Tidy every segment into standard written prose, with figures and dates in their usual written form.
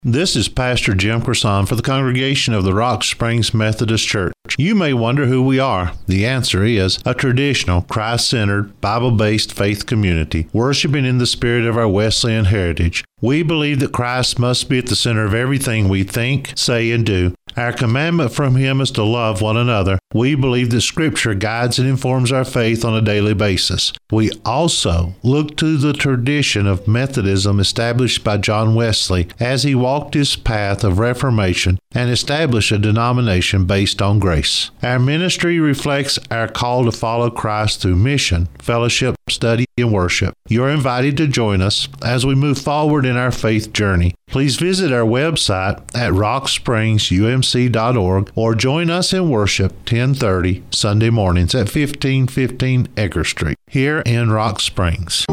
This is Pastor Jim Croissant for the congregation of the Rock Springs Methodist Church. You may wonder who we are. The answer is a traditional, Christ-centered, Bible-based faith community, worshiping in the spirit of our Wesleyan heritage. We believe that Christ must be at the center of everything we think, say, and do. Our commandment from Him is to love one another. We believe that Scripture guides and informs our faith on a daily basis. We also look to the tradition of Methodism established by John Wesley as he walked his path of reformation and established a denomination based on grace. Our ministry reflects our call to follow Christ through mission, fellowship, study, and worship. You're invited to join us as we move forward in our faith journey. Please visit our website at rockspringsumc.org or join us in worship 10:30 Sunday mornings at 1515 Edgar Street here in Rock Springs.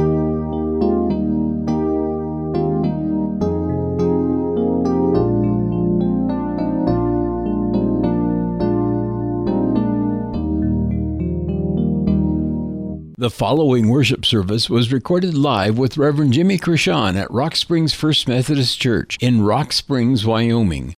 The following worship service was recorded live with Reverend Jimmy Croissant at Rock Springs First Methodist Church in Rock Springs, Wyoming.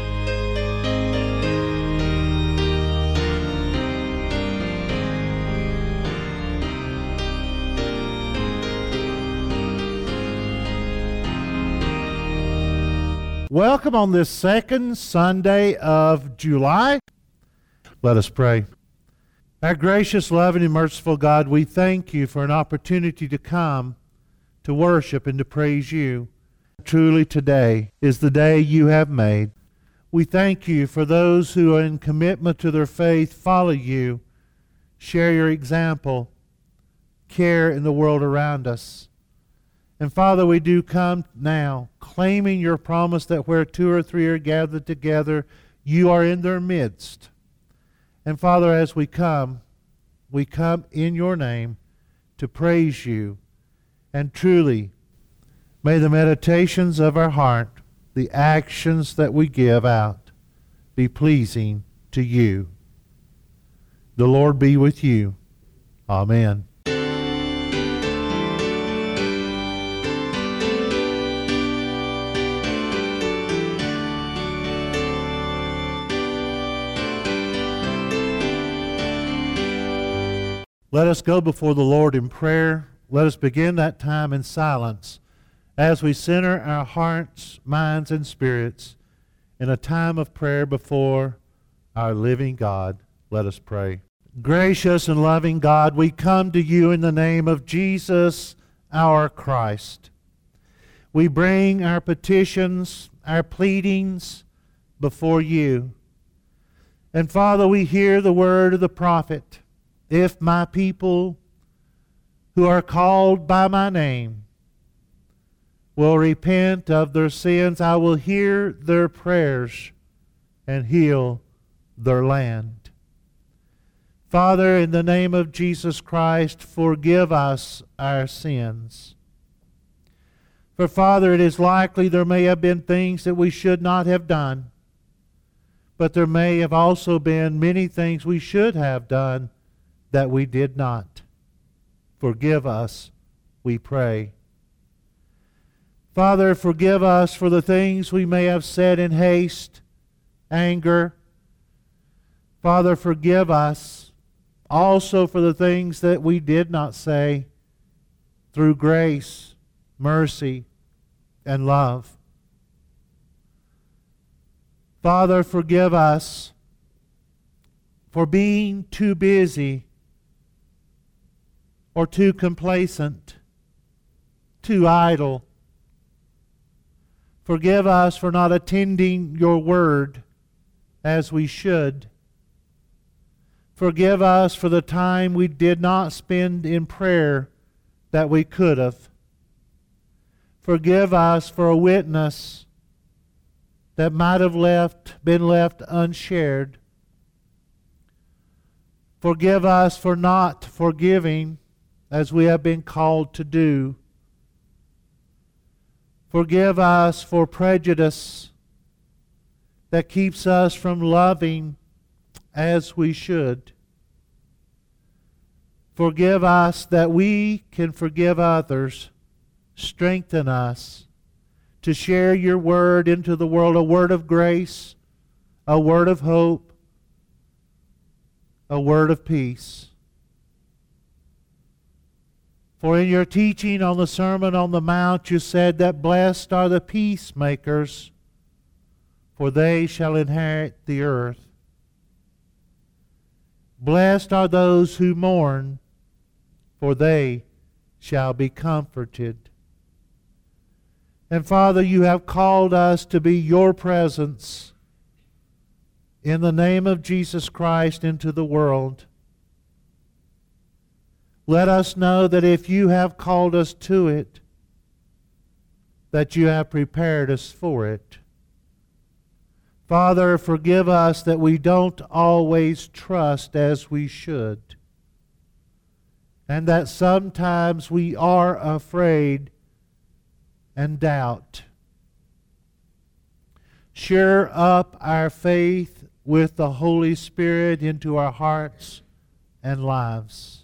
Welcome on this second Sunday of July. Let us pray. Our gracious, loving, and merciful God, we thank you for an opportunity to come to worship and to praise you. Truly today is the day you have made. We thank you for those who are in commitment to their faith, follow you, share your example, care in the world around us. And Father, we do come now claiming your promise that where two or three are gathered together, you are in their midst. And Father, as we come in your name to praise you. And truly, may the meditations of our heart, the actions that we give out, be pleasing to you. The Lord be with you. Amen. Let us go before the Lord in prayer. Let us begin that time in silence as we center our hearts, minds, and spirits in a time of prayer before our living God. Let us pray. Gracious and loving God, we come to you in the name of Jesus, our Christ. We bring our petitions, our pleadings before you. And Father, we hear the word of the prophet. If my people who are called by my name will repent of their sins, I will hear their prayers and heal their land. Father, in the name of Jesus Christ, forgive us our sins. For Father, it is likely there may have been things that we should not have done, but there may have also been many things we should have done that we did not. Forgive us, we pray. Father, forgive us for the things we may have said in haste, anger. Father, forgive us also for the things that we did not say through grace, mercy, and love. Father, forgive us for being too busy or too complacent, too idle. Forgive us for not attending your word as we should. Forgive us for the time we did not spend in prayer that we could have. Forgive us for a witness that might have been left unshared. Forgive us for not forgiving as we have been called to do. Forgive us for prejudice that keeps us from loving as we should. Forgive us that we can forgive others. Strengthen us to share your word into the world, a word of grace, a word of hope, a word of peace. For in your teaching on the Sermon on the Mount, you said that blessed are the peacemakers, for they shall inherit the earth. Blessed are those who mourn, for they shall be comforted. And Father, you have called us to be your presence in the name of Jesus Christ into the world. Let us know that if you have called us to it, that you have prepared us for it. Father, forgive us that we don't always trust as we should, and that sometimes we are afraid and doubt. Stir up our faith with the Holy Spirit into our hearts and lives.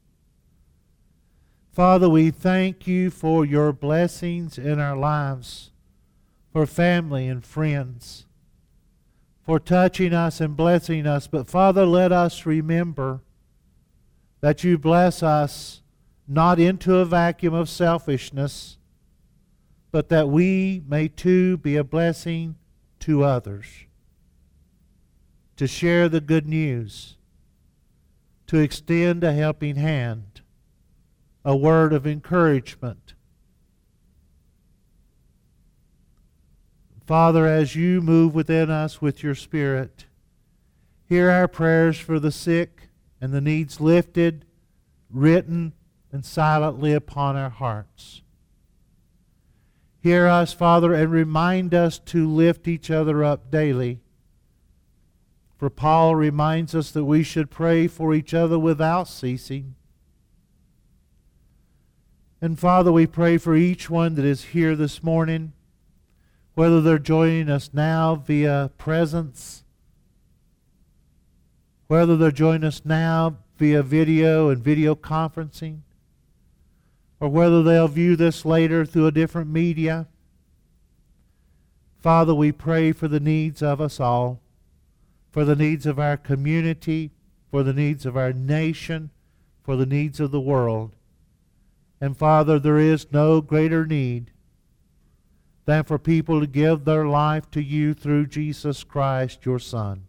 Father, we thank you for your blessings in our lives, for family and friends, for touching us and blessing us. But Father, let us remember that you bless us not into a vacuum of selfishness, but that we may too be a blessing to others, to share the good news, to extend a helping hand, a word of encouragement. Father, as you move within us with your Spirit, hear our prayers for the sick and the needs lifted, written, and silently upon our hearts. Hear us, Father, and remind us to lift each other up daily. For Paul reminds us that we should pray for each other without ceasing. And Father, we pray for each one that is here this morning, whether they're joining us now via presence, whether they're joining us now via video and video conferencing, or whether they'll view this later through a different media. Father, we pray for the needs of us all, for the needs of our community, for the needs of our nation, for the needs of the world. And Father, there is no greater need than for people to give their life to you through Jesus Christ, your Son.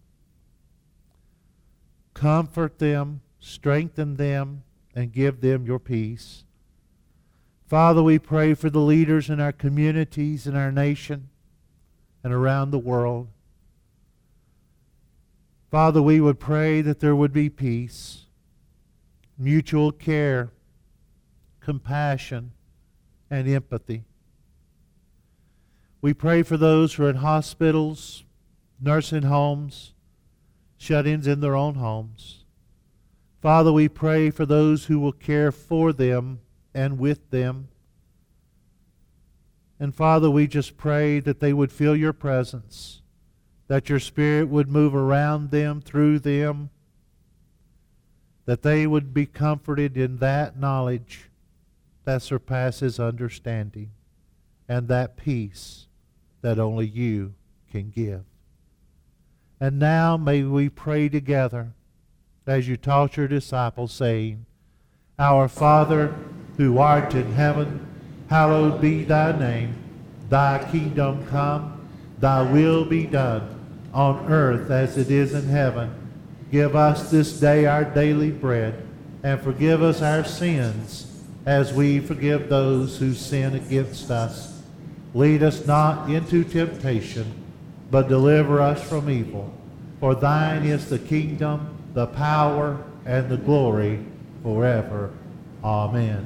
Comfort them, strengthen them, and give them your peace. Father, we pray for the leaders in our communities, in our nation, and around the world. Father, we would pray that there would be peace, mutual care, compassion, and empathy. We pray for those who are in hospitals, nursing homes, shut-ins in their own homes. Father, we pray for those who will care for them and with them. And Father, we just pray that they would feel your presence, that your Spirit would move around them, through them, that they would be comforted in that knowledge that surpasses understanding, and that peace that only you can give. And now may we pray together as you taught your disciples, saying, Our Father, who art in heaven, hallowed be thy name. Thy kingdom come, thy will be done, on earth as it is in heaven. Give us this day our daily bread, and forgive us our sins, as we forgive those who sin against us. Lead us not into temptation, but deliver us from evil. For thine is the kingdom, the power, and the glory forever. Amen.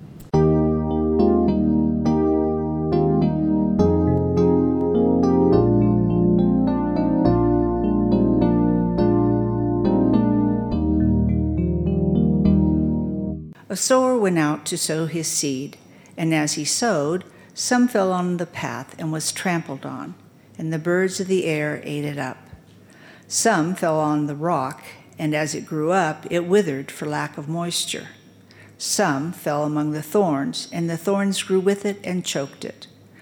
A sower went out to sow his seed, and as he sowed, some fell on the path and was trampled on, and the birds of the air ate it up. Some fell on the rock, and as it grew up, it withered for lack of moisture. Some fell among the thorns, and the thorns grew with it and choked it.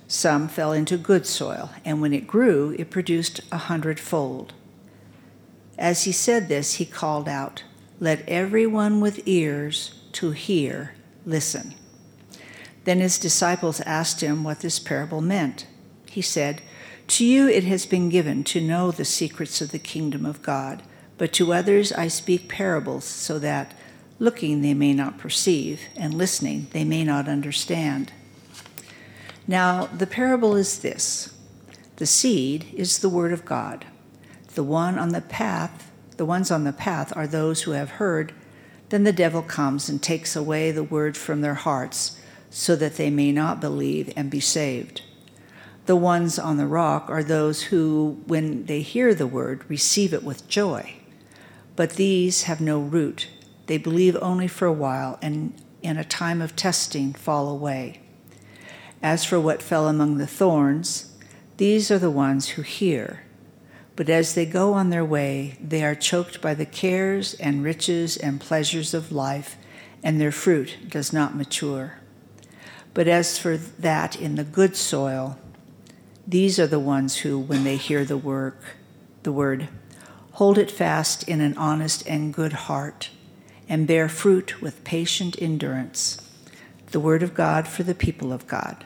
Some fell into good soil, and when it grew, it produced 100-fold. As he said this, he called out, "Let everyone with ears to hear listen." Then his disciples asked him what this parable meant. He said, "To you it has been given to know the secrets of the kingdom of God, but to others I speak parables, so that, looking they may not perceive, and listening they may not understand." Now, the parable is this. The seed is the word of God. The ones on the path are those who have heard. Then the devil comes and takes away the word from their hearts, so that they may not believe and be saved. The ones on the rock are those who, when they hear the word, receive it with joy. But these have no root. They believe only for a while, and in a time of testing fall away. As for what fell among the thorns, these are the ones who hear. But as they go on their way, they are choked by the cares and riches and pleasures of life, and their fruit does not mature. But as for that in the good soil, these are the ones who, when they hear the word, hold it fast in an honest and good heart, and bear fruit with patient endurance. The word of God for the people of God.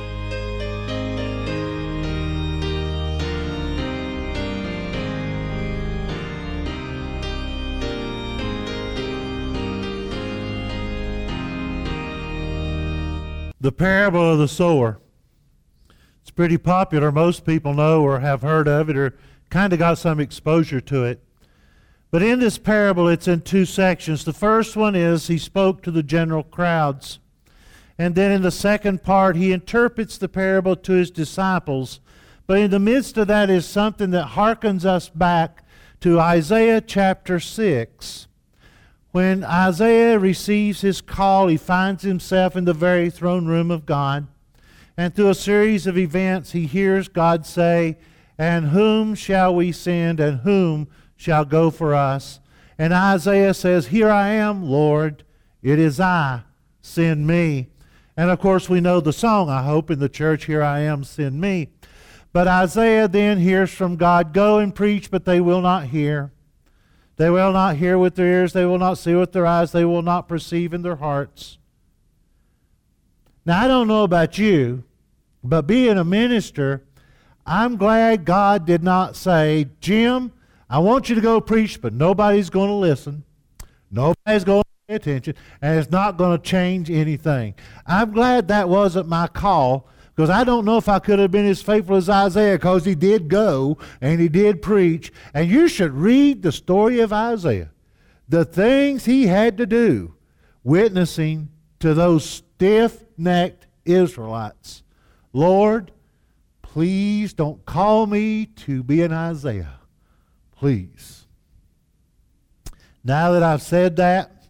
The parable of the sower. It's pretty popular. Most people know or have heard of it or kind of got some exposure to it. But in this parable, it's in two sections. The first one is he spoke to the general crowds. And then in the second part, he interprets the parable to his disciples. But in the midst of that is something that harkens us back to Isaiah chapter 6. When Isaiah receives his call, he finds himself in the very throne room of God. And through a series of events, he hears God say, "And whom shall we send, and whom shall go for us?" And Isaiah says, "Here I am, Lord. It is I. Send me." And of course, we know the song, I hope, in the church, "Here I am, send me." But Isaiah then hears from God, "Go and preach, but they will not hear. They will not hear with their ears, they will not see with their eyes, they will not perceive in their hearts." Now, I don't know about you, but being a minister, I'm glad God did not say, "Jim, I want you to go preach, but nobody's going to listen. Nobody's going to pay attention, and it's not going to change anything." I'm glad that wasn't my call, because I don't know if I could have been as faithful as Isaiah, because he did go and he did preach. And you should read the story of Isaiah. The things he had to do witnessing to those stiff-necked Israelites. Lord, please don't call me to be an Isaiah. Please. Now that I've said that,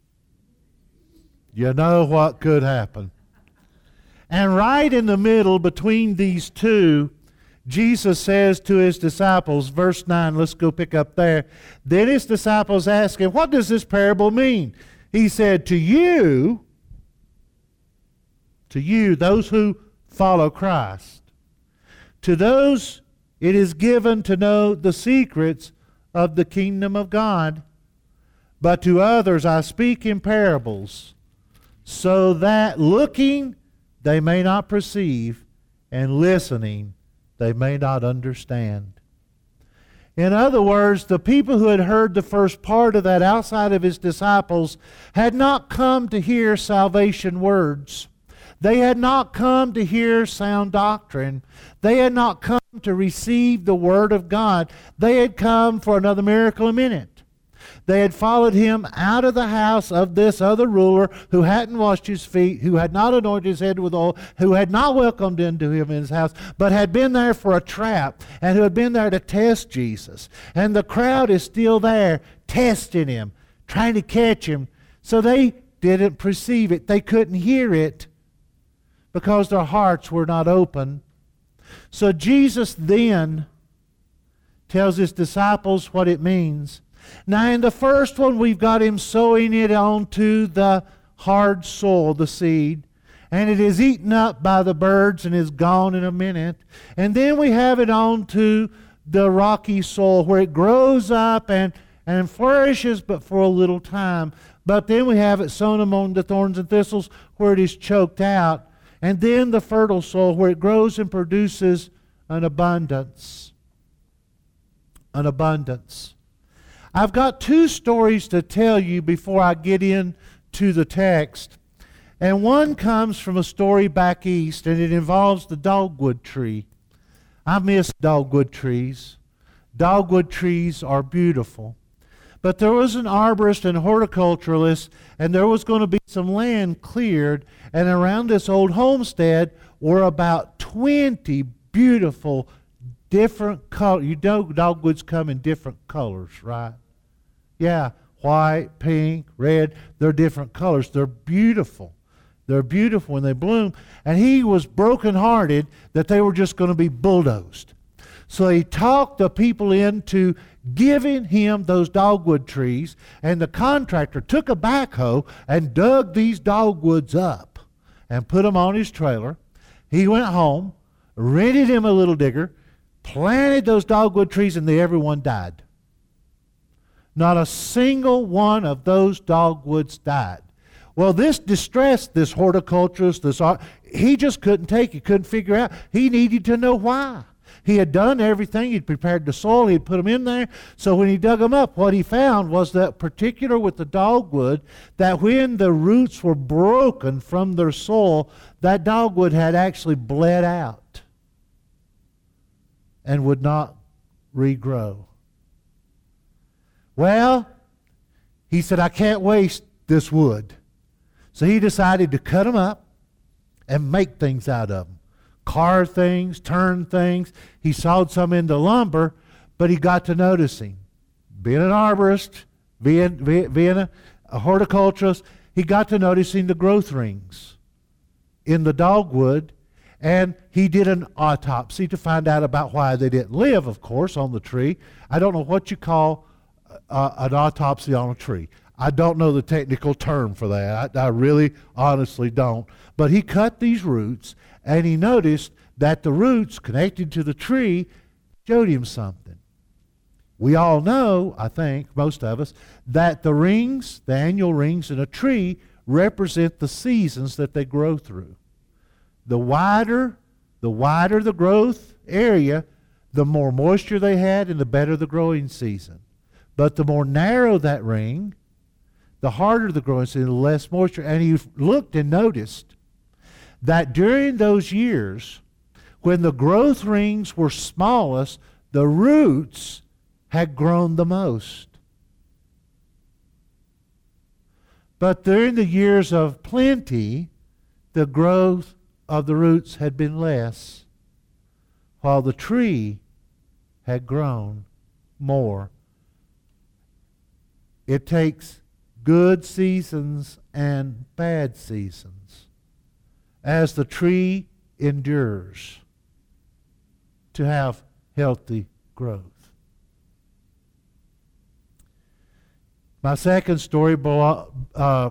you know what could happen. And right in the middle between these two, Jesus says to his disciples, verse 9, let's go pick up there. Then his disciples asked him, "What does this parable mean?" He said, to you, those who follow Christ, to those it is given to know the secrets of the kingdom of God, but to others I speak in parables, so that looking they may not perceive, and listening they may not understand. In other words, the people who had heard the first part of that outside of his disciples had not come to hear salvation words. They had not come to hear sound doctrine. They had not come to receive the Word of God. They had come for another miracle a minute. They had followed him out of the house of this other ruler who hadn't washed his feet, who had not anointed his head with oil, who had not welcomed into him in his house, but had been there for a trap, and who had been there to test Jesus. And the crowd is still there, testing him, trying to catch him. So they didn't perceive it. They couldn't hear it because their hearts were not open. So Jesus then tells his disciples what it means. Now, in the first one, we've got him sowing it onto the hard soil, the seed. and it is eaten up by the birds and is gone in a minute. And then we have it on to the rocky soil where it grows up and flourishes, but for a little time. But then we have it sown among the thorns and thistles where it is choked out. And then the fertile soil where it grows and produces an abundance. An abundance. I've got two stories to tell you before I get into the text. And one comes from a story back east, and it involves the dogwood tree. I miss dogwood trees. Dogwood trees are beautiful. But there was an arborist and horticulturalist, and there was going to be some land cleared, and around this old homestead were about 20 beautiful different colors. You know dogwoods come in different colors, right? Yeah, white, pink, red. They're different colors. They're beautiful. They're beautiful when they bloom. And he was brokenhearted that they were just going to be bulldozed. So he talked the people into giving him those dogwood trees, and the contractor took a backhoe and dug these dogwoods up and put them on his trailer. He went home, rented him a little digger, planted those dogwood trees, and everyone died. Not a single one of those dogwoods died. Well, this distressed this horticulturist, he just couldn't take it, couldn't figure out. He needed to know why. He had done everything. He'd prepared the soil. He'd put them in there. So when he dug them up, what he found was that particular with the dogwood, that when the roots were broken from their soil, that dogwood had actually bled out and would not regrow. Well, he said, I can't waste this wood. So he decided to cut them up and make things out of them. Carve things, turn things. He sawed some into lumber, but he got to noticing, being an arborist, being a horticulturist, he got to noticing the growth rings in the dogwood, and he did an autopsy to find out about why they didn't live, of course, on the tree. I don't know what you call an autopsy on a tree. I don't know the technical term for that. I really, honestly don't. But he cut these roots, and he noticed that the roots connected to the tree showed him something. We all know, I think, most of us, that the rings, the annual rings in a tree, represent the seasons that they grow through. The wider the growth area, the more moisture they had and the better the growing season. But the more narrow that ring, the harder the growing season, the less moisture. And he looked and noticed that during those years, when the growth rings were smallest, the roots had grown the most. But during the years of plenty, the growth of the roots had been less, while the tree had grown more. It takes good seasons and bad seasons as the tree endures to have healthy growth. My second story, I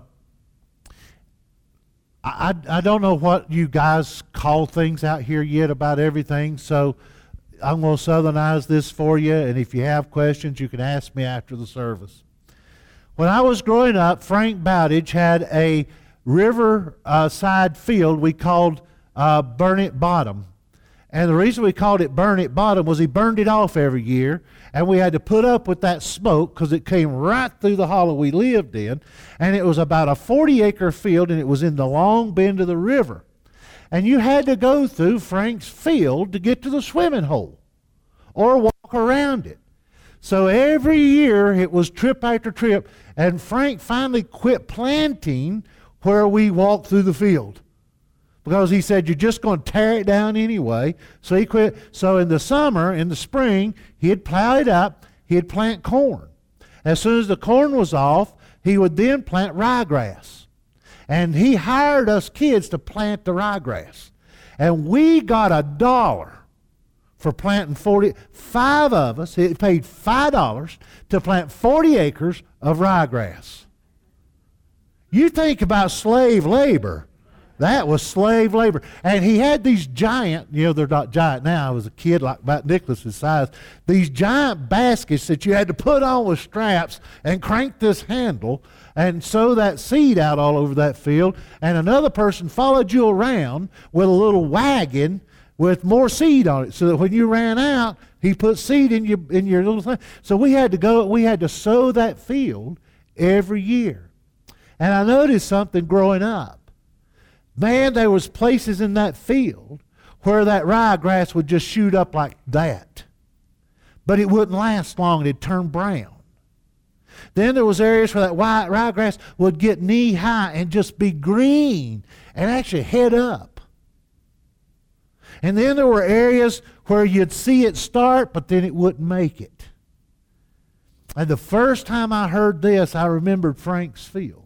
don't know what you guys call things out here yet about everything, so I'm going to southernize this for you, and if you have questions, you can ask me after the service. When I was growing up, Frank Bowditch had a riverside field we called Burnett Bottom. And the reason we called it Burnett Bottom was he burned it off every year, and we had to put up with that smoke because it came right through the hollow we lived in. And it was about a 40-acre field, and it was in the long bend of the river. And you had to go through Frank's field to get to the swimming hole or walk around it. So every year it was trip after trip, and Frank finally quit planting where we walked through the field because he said, you're just going to tear it down anyway. So he quit. So in the summer, in the spring, he'd plow it up, he'd plant corn. As soon as the corn was off, he would then plant ryegrass. And he hired us kids to plant the ryegrass. And we got $1 for planting 45 of us. It paid $5 to plant 40 acres of ryegrass. You think about slave labor. That was slave labor. And he had these giant, they're not giant now. I was a kid like about Nicholas's size. These giant baskets that you had to put on with straps and crank this handle and sow that seed out all over that field. And another person followed you around with a little wagon with more seed on it, so that when you ran out, he put seed in your little thing. So we had to sow that field every year. And I noticed something growing up. Man, there was places in that field where that ryegrass would just shoot up like that. But it wouldn't last long. It'd turn brown. Then there was areas where that white ryegrass would get knee high and just be green and actually head up. And then there were areas where you'd see it start, but then it wouldn't make it. And the first time I heard this, I remembered Frank's field.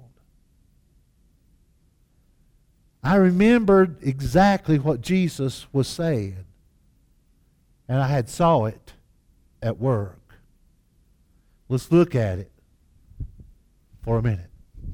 I remembered exactly what Jesus was saying. And I had saw it at work. Let's look at it for a minute.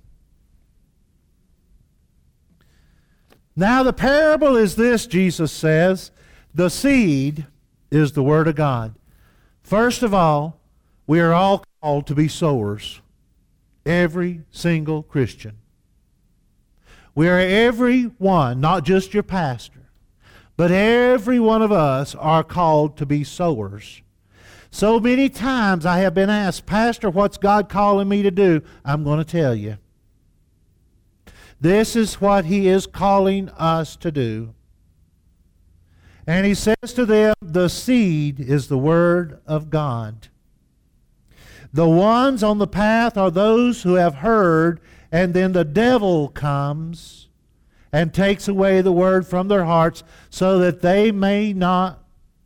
Now the parable is this, Jesus says. The seed is the Word of God. First of all, we are all called to be sowers. Every single Christian. We are every one, not just your pastor, but every one of us are called to be sowers. So many times I have been asked, Pastor, what's God calling me to do? I'm going to tell you. This is what He is calling us to do. And He says to them, the seed is the Word of God. The ones on the path are those who have heard, and then the devil comes and takes away the Word from their hearts so that they may not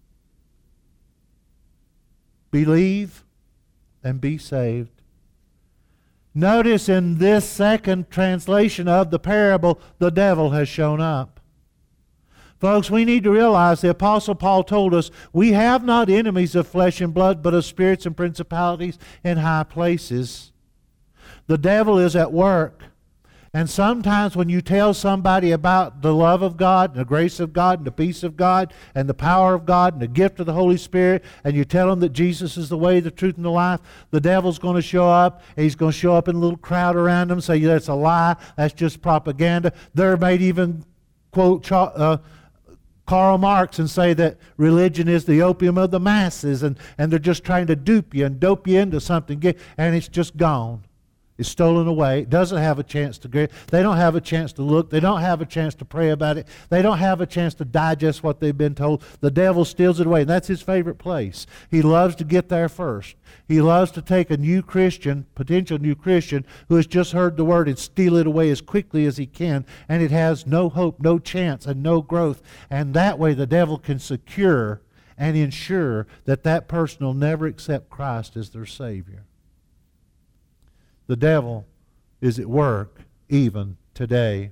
believe and be saved. Notice in this second translation of the parable, the devil has shown up. Folks, we need to realize the Apostle Paul told us, we have not enemies of flesh and blood, but of spirits and principalities in high places. The devil is at work. And sometimes when you tell somebody about the love of God, and the grace of God, and the peace of God, and the power of God, and the gift of the Holy Spirit, and you tell them that Jesus is the way, the truth, and the life, the devil's going to show up. And he's going to show up in a little crowd around them, say that's a lie, that's just propaganda. They might even quote Karl Marx and say that religion is the opium of the masses, and they're just trying to dupe you and dope you into something, and it's just gone. It's stolen away. It doesn't have a chance to get. They don't have a chance to look. They don't have a chance to pray about it. They don't have a chance to digest what they've been told. The devil steals it away, and that's his favorite place. He loves to get there first. He loves to take a new Christian, potential new Christian, who has just heard the Word and steal it away as quickly as he can, and it has no hope, no chance, and no growth. And that way the devil can secure and ensure that that person will never accept Christ as their Savior. The devil is at work even today.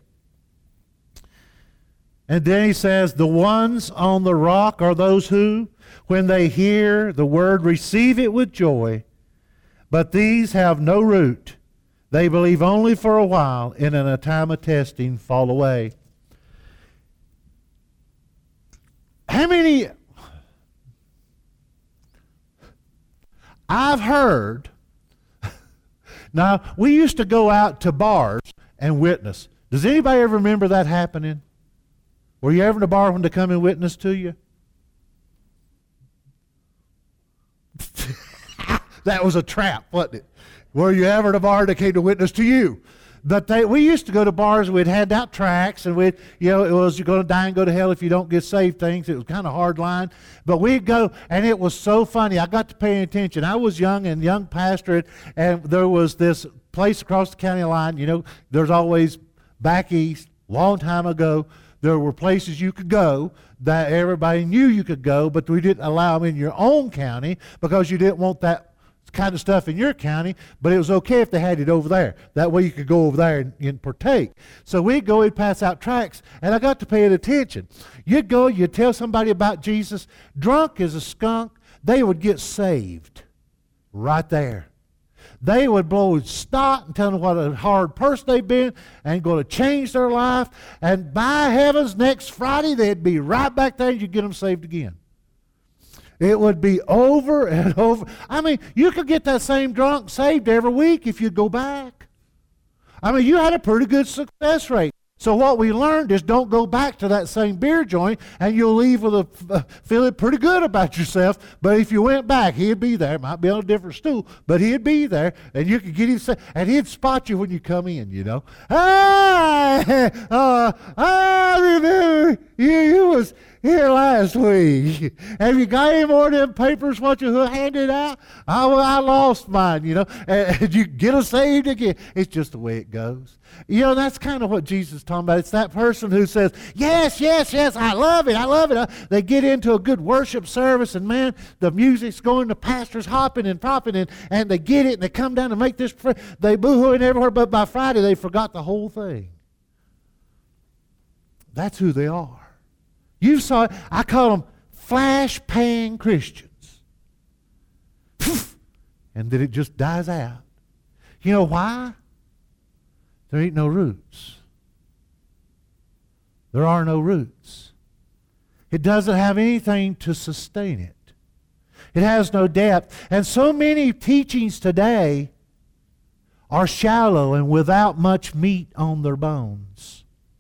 And then he says, the ones on the rock are those who, when they hear the word, receive it with joy. But these have no root. They believe only for a while, and in a time of testing fall away. How many... I've heard... Now, we used to go out to bars and witness. Does anybody ever remember that happening? Were you ever in a bar when they come and witness to you? That was a trap, wasn't it? Were you ever in a bar that came to witness to you? But we used to go to bars, we'd hand out tracts, and it was you're going to die and go to hell if you don't get saved things. It was kind of hard line. But we'd go, and it was so funny. I got to pay attention. I was young pastor, and there was this place across the county line. There's always back east, long time ago, there were places you could go that everybody knew you could go, but we didn't allow them in your own county because you didn't want that kind of stuff in your county, but it was okay if they had it over there. That way you could go over there and partake. So we'd go and pass out tracts, and I got to paying attention. You'd go, you'd tell somebody about Jesus, drunk as a skunk, they would get saved right there. They would blow snot and tell them what a hard person they've been and going to change their life. And by heavens, next Friday, they'd be right back there and you'd get them saved again. It would be over and over. I mean, you could get that same drunk saved every week if you go back. I mean, you had a pretty good success rate. So what we learned is don't go back to that same beer joint and you'll leave with a feeling pretty good about yourself. But if you went back, he'd be there. Might be on a different stool, but he'd be there and you could get him and he'd spot you when you come in, you know. I remember you was here last week. Have you got any more of them papers what you handed out? I lost mine, you know. And you get us saved again. It's just the way it goes. You know, that's kind of what Jesus is talking about. It's that person who says, yes, yes, yes, I love it, I love it. They get into a good worship service and man, the music's going, the pastor's hopping and popping and they get it and they come down and make this prayer. They boo-hooing everywhere, but by Friday they forgot the whole thing. That's who they are. You saw it. I call them flash-pan Christians. And then it just dies out. You know why? There ain't no roots. There are no roots. It doesn't have anything to sustain it. It has no depth. And so many teachings today are shallow and without much meat on their bones.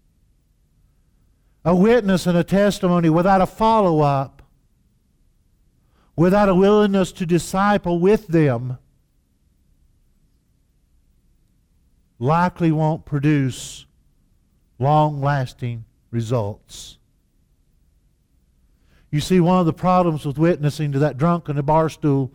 A witness and a testimony without a follow-up, without a willingness to disciple with them, likely won't produce long-lasting results. You see, one of the problems with witnessing to that drunk on the bar stool,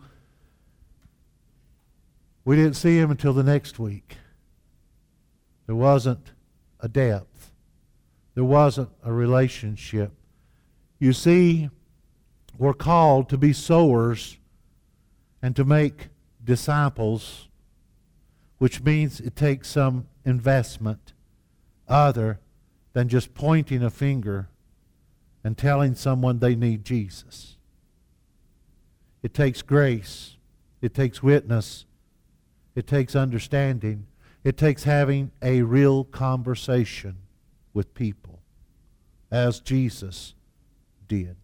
we didn't see him until the next week. There wasn't a depth. There wasn't a relationship. You see, we're called to be sowers and to make disciples, which means it takes some investment other than just pointing a finger and telling someone they need Jesus. It takes grace. It takes witness. It takes understanding. It takes having a real conversation with people, as Jesus did.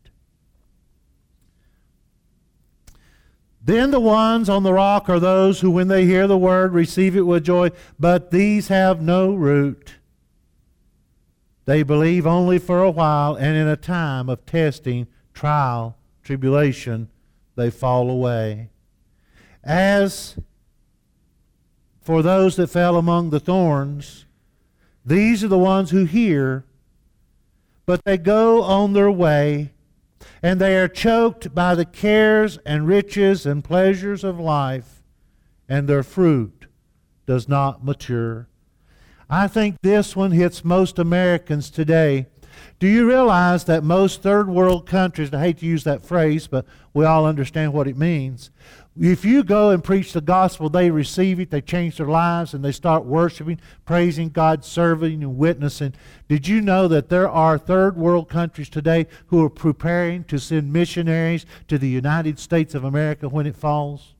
Then the ones on the rock are those who, when they hear the word, receive it with joy, but these have no root. They believe only for a while, and in a time of testing, trial, tribulation, they fall away. As for those that fell among the thorns, these are the ones who hear, but they go on their way, and they are choked by the cares and riches and pleasures of life, and their fruit does not mature. I think this one hits most Americans today. Do you realize that most third world countries, I hate to use that phrase, but we all understand what it means. If you go and preach the gospel, they receive it, they change their lives, and they start worshiping, praising God, serving, and witnessing. Did you know that there are third world countries today who are preparing to send missionaries to the United States of America when it falls?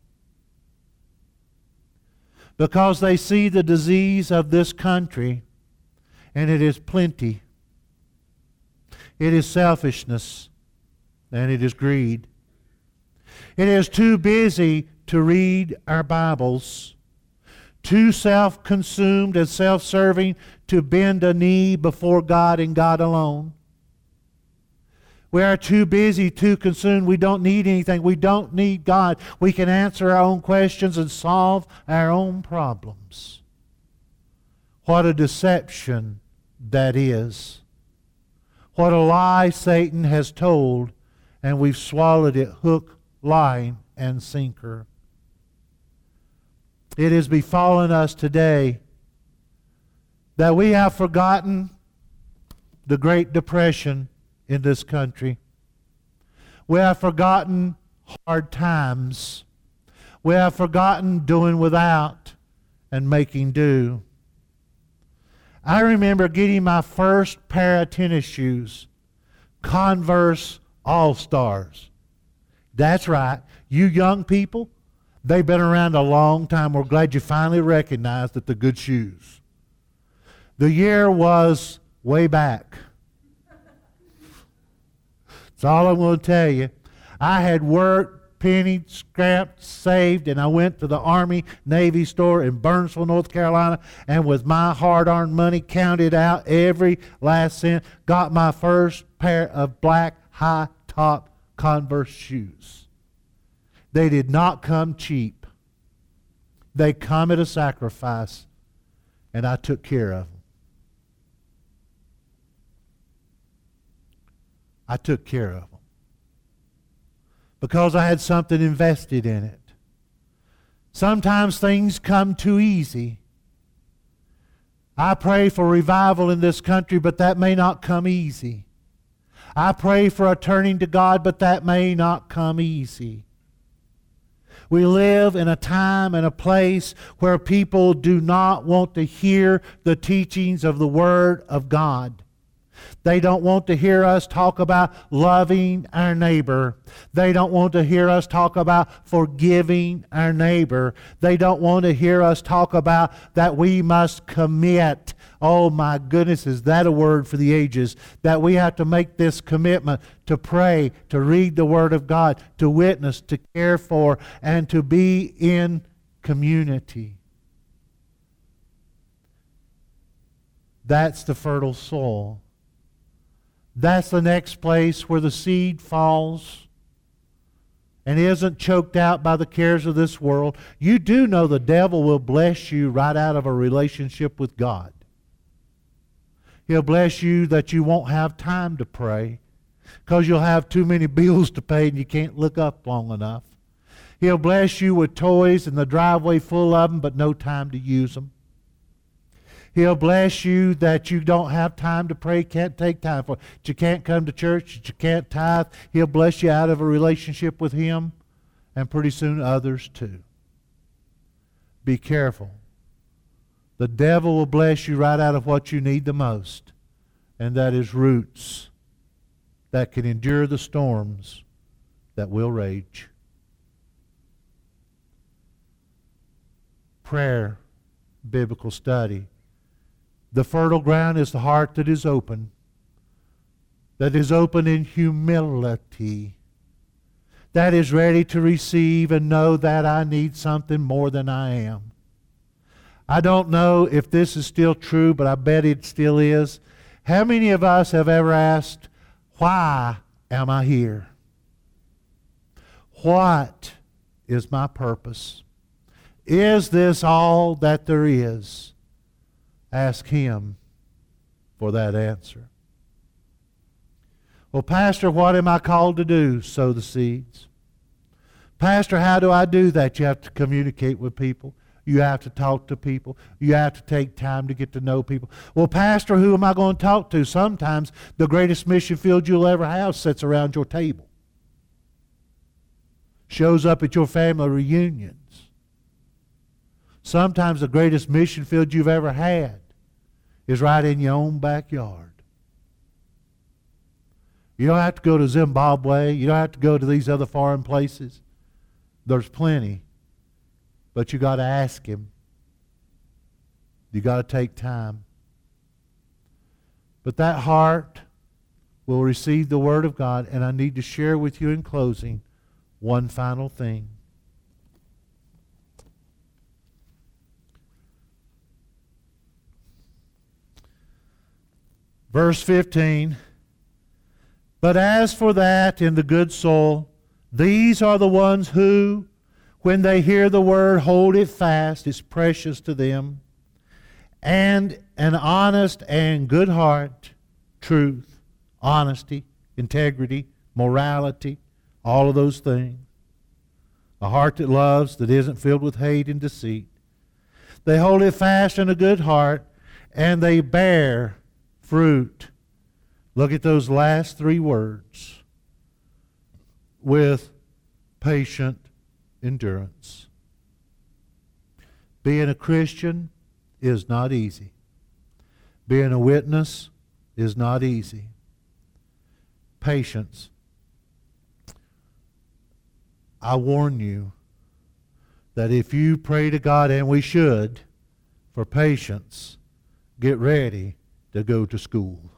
Because they see the disease of this country, and it is plenty. It is selfishness, and it is greed. It is too busy to read our Bibles, too self-consumed and self-serving to bend a knee before God and God alone. We are too busy, too consumed. We don't need anything. We don't need God. We can answer our own questions and solve our own problems. What a deception that is. What a lie Satan has told, and we've swallowed it hook, line, and sinker. It has befallen us today that we have forgotten the Great Depression in this country. We have forgotten hard times. We have forgotten doing without and making do. I remember getting my first pair of tennis shoes, Converse All-Stars. That's right. You young people, They've been around a long time. We're glad you finally recognized that they're good shoes. The year was way back. That's all I'm going to tell you. I had worked, pennied, scrapped, saved, and I went to the Army Navy store in Burnsville, North Carolina, and with my hard-earned money counted out every last cent, got my first pair of black high-top Converse shoes. They did not come cheap. They come at a sacrifice, and I took care of them. I took care of them because I had something invested in it. Sometimes things come too easy. I pray for revival in this country, but that may not come easy. I pray for a turning to God, but that may not come easy. We live in a time and a place where people do not want to hear the teachings of the Word of God. They don't want to hear us talk about loving our neighbor. They don't want to hear us talk about forgiving our neighbor. They don't want to hear us talk about that we must commit. Oh my goodness, is that a word for the ages? That we have to make this commitment to pray, to read the Word of God, to witness, to care for, and to be in community. That's the fertile soil. That's the next place where the seed falls and isn't choked out by the cares of this world. You do know the devil will bless you right out of a relationship with God. He'll bless you that you won't have time to pray because you'll have too many bills to pay and you can't look up long enough. He'll bless you with toys and the driveway full of them, but no time to use them. He'll bless you that you don't have time to pray, can't take time for it, that you can't come to church, that you can't tithe. He'll bless you out of a relationship with Him, and pretty soon others too. Be careful. The devil will bless you right out of what you need the most, and that is roots that can endure the storms that will rage. Prayer, biblical study. The fertile ground is the heart that is open in humility, that is ready to receive and know that I need something more than I am. I don't know if this is still true, but I bet it still is. How many of us have ever asked, why am I here? What is my purpose? Is this all that there is? Ask Him for that answer. Well, Pastor, what am I called to do? Sow the seeds. Pastor, how do I do that? You have to communicate with people. You have to talk to people. You have to take time to get to know people. Well, Pastor, who am I going to talk to? Sometimes the greatest mission field you'll ever have sits around your table. Shows up at your family reunions. Sometimes the greatest mission field you've ever had is right in your own backyard. You don't have to go to Zimbabwe. You don't have to go to these other foreign places. There's plenty. But you got to ask Him. You got to take time. But that heart will receive the Word of God, and I need to share with you in closing one final thing. Verse 15, but as for that in the good soil, these are the ones who, when they hear the word, hold it fast. It's precious to them. And an honest and good heart, truth, honesty, integrity, morality, all of those things. A heart that loves, that isn't filled with hate and deceit. They hold it fast in a good heart, and they bear fruit. Look at those last three words. With patient endurance. Being a Christian is not easy. Being a witness is not easy. Patience. I warn you, that if you pray to God, and we should, for patience, get ready to go to school.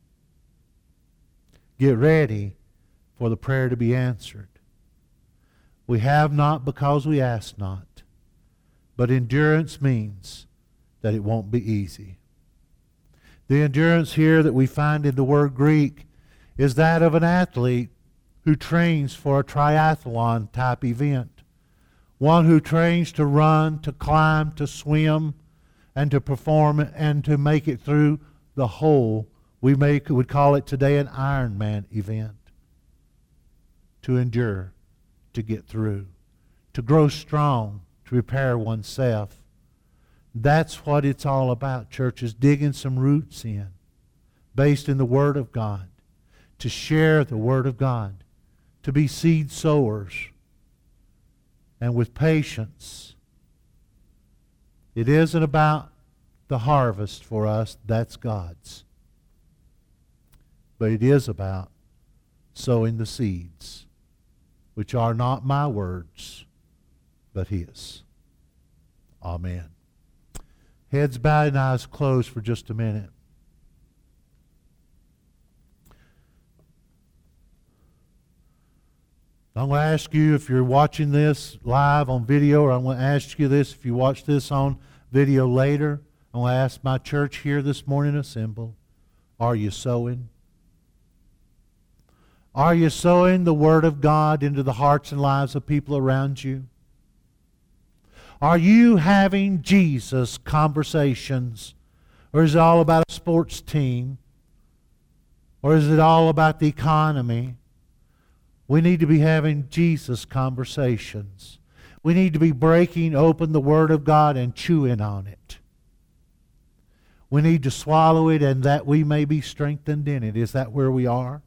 Get ready for the prayer to be answered. We have not because we ask not. But endurance means that it won't be easy. The endurance here that we find in the word Greek is that of an athlete who trains for a triathlon type event. One who trains to run, to climb, to swim, and to perform and to make it through the whole. We would call it today an Ironman event. To endure, to get through, to grow strong, to prepare oneself. That's what it's all about, church, is digging some roots in, based in the Word of God, to share the Word of God, to be seed sowers, and with patience. It isn't about the harvest for us, that's God's. But it is about sowing the seeds, which are not my words, but His. Amen. Heads bowed and eyes closed for just a minute. I'm going to ask you, if you're watching this live on video, or I'm going to ask you this if you watch this on video later, I'm going to ask my church here this morning assembled, are you sowing? Are you sowing the Word of God into the hearts and lives of people around you? Are you having Jesus conversations? Or is it all about a sports team? Or is it all about the economy? We need to be having Jesus conversations. We need to be breaking open the Word of God and chewing on it. We need to swallow it and that we may be strengthened in it. Is that where we are?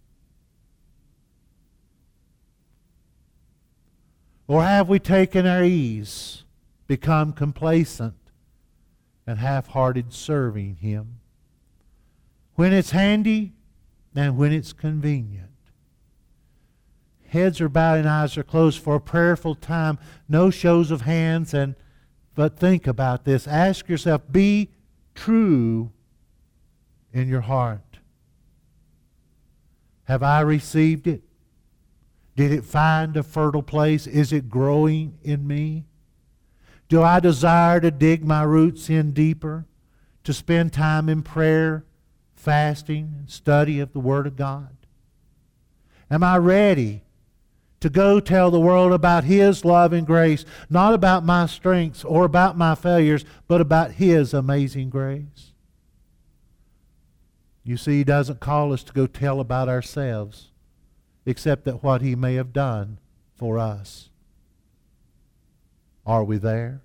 Or have we taken our ease, become complacent, and half-hearted serving Him? When it's handy and when it's convenient. Heads are bowed and eyes are closed for a prayerful time. No shows of hands, but think about this. Ask yourself, be true in your heart. Have I received it? Did it find a fertile place? Is it growing in me? Do I desire to dig my roots in deeper, to spend time in prayer, fasting, and study of the Word of God? Am I ready to go tell the world about His love and grace, not about my strengths or about my failures, but about His amazing grace? You see, He doesn't call us to go tell about ourselves, except that what He may have done for us. Are we there?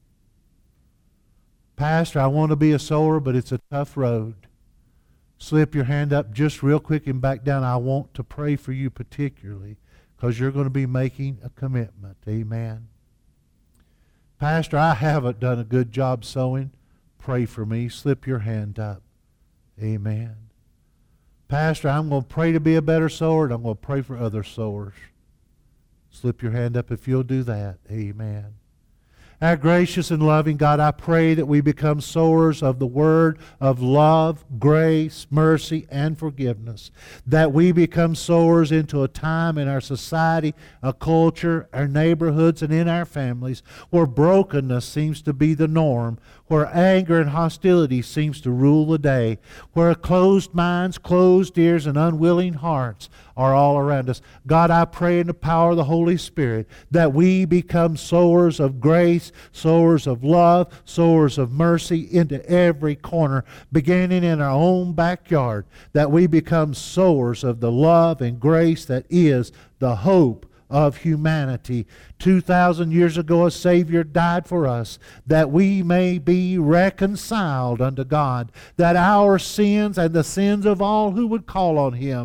Pastor, I want to be a sower, but it's a tough road. Slip your hand up just real quick and back down. I want to pray for you particularly, because you're going to be making a commitment. Amen. Pastor, I haven't done a good job sowing. Pray for me. Slip your hand up. Amen. Pastor, I'm going to pray to be a better sower, and I'm going to pray for other sowers. Slip your hand up if you'll do that. Amen. Our gracious and loving God, I pray that we become sowers of the word of love, grace, mercy, and forgiveness. That we become sowers into a time in our society, a culture, our neighborhoods, and in our families where brokenness seems to be the norm, where anger and hostility seems to rule the day, where closed minds, closed ears, and unwilling hearts are all around us. God, I pray in the power of the Holy Spirit that we become sowers of grace, sowers of love, sowers of mercy into every corner, beginning in our own backyard, that we become sowers of the love and grace that is the hope of humanity. 2,000 years ago, a Savior died for us, that we may be reconciled unto God, that our sins and the sins of all who would call on Him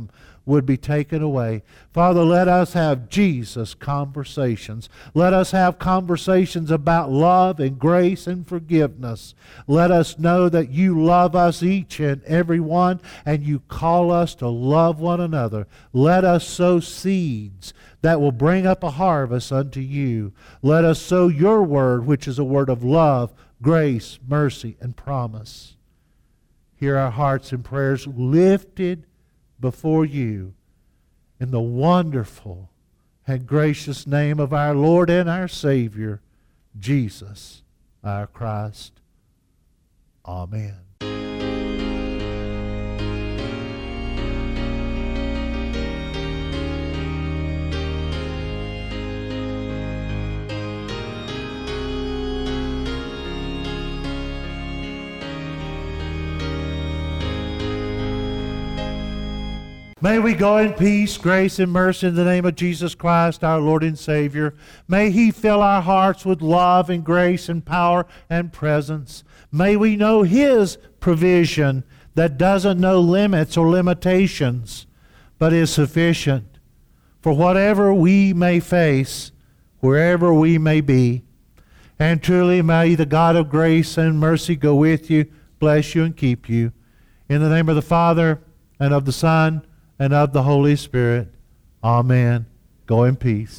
would be taken away. Father, let us have Jesus conversations. Let us have conversations about love and grace and forgiveness. Let us know that you love us each and every one, and you call us to love one another. Let us sow seeds that will bring up a harvest unto you. Let us sow your word, which is a word of love, grace, mercy, and promise. Hear our hearts and prayers lifted before you in the wonderful and gracious name of our Lord and our Savior, Jesus, our Christ. Amen. May we go in peace, grace, and mercy in the name of Jesus Christ, our Lord and Savior. May He fill our hearts with love and grace and power and presence. May we know His provision that doesn't know limits or limitations, but is sufficient for whatever we may face, wherever we may be. And truly may the God of grace and mercy go with you, bless you, and keep you. In the name of the Father, and of the Son, and of the Holy Spirit. Amen. Go in peace.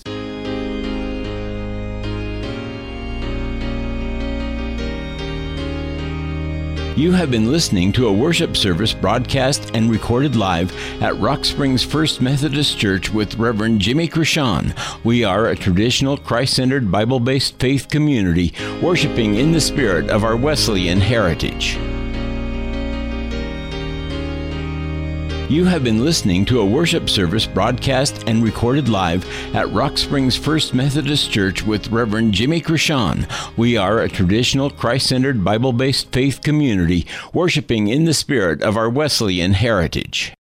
You have been listening to a worship service broadcast and recorded live at Rock Springs First Methodist Church with Reverend Jimmy Krishan. We are a traditional Christ-centered Bible-based faith community worshiping in the spirit of our Wesleyan heritage. You have been listening to a worship service broadcast and recorded live at Rock Springs First Methodist Church with Reverend Jimmy Krishan. We are a traditional Christ-centered Bible-based faith community worshiping in the spirit of our Wesleyan heritage.